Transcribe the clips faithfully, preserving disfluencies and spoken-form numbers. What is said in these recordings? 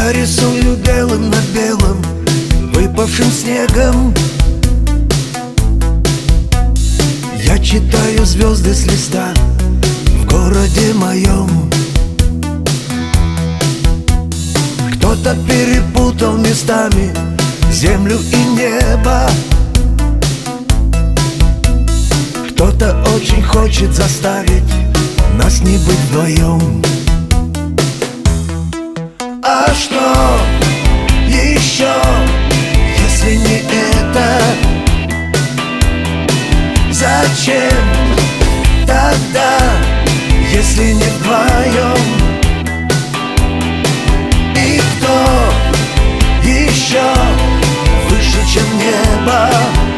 Я рисую белым на белом, выпавшим снегом. Я читаю звезды с листа в городе моем. Кто-то перепутал местами землю и небо. Кто-то очень хочет заставить нас не быть вдвоем. А что еще, если не это? Зачем тогда, если не вдвоем? И кто еще выше, чем небо?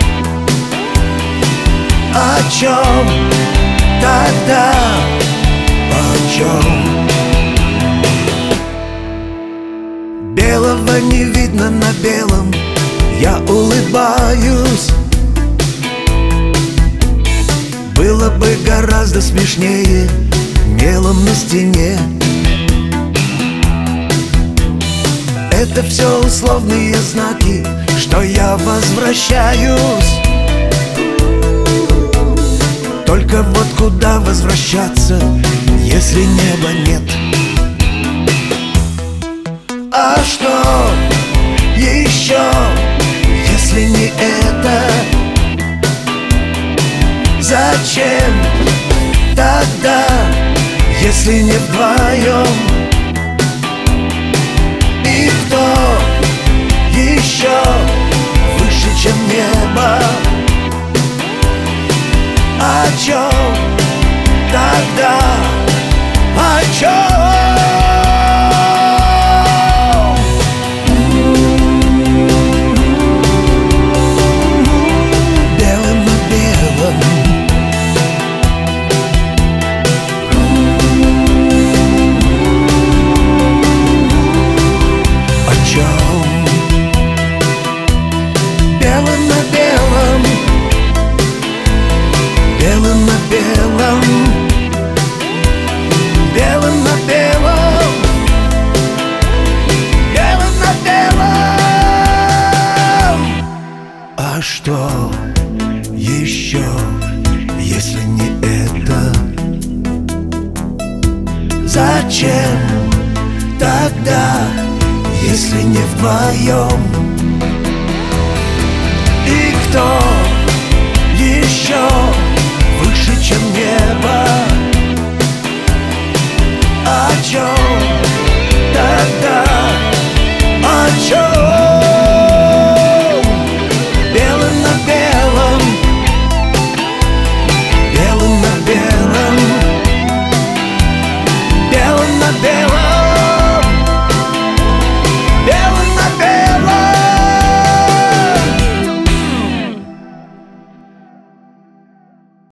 О чем тогда, о чем? Белого не видно на белом, я улыбаюсь. Было бы гораздо смешнее мелом на стене. Это все условные знаки, что я возвращаюсь. Только вот куда возвращаться, если неба нет? А что еще, если не это? Зачем тогда, если не вдвоем? И кто еще выше, чем небо? О чем тогда, о чем? Белым на белом, белым на белом, белым на белом, белым на белом. А что еще, если не это? Зачем тогда, если не вдвоем? И кто еще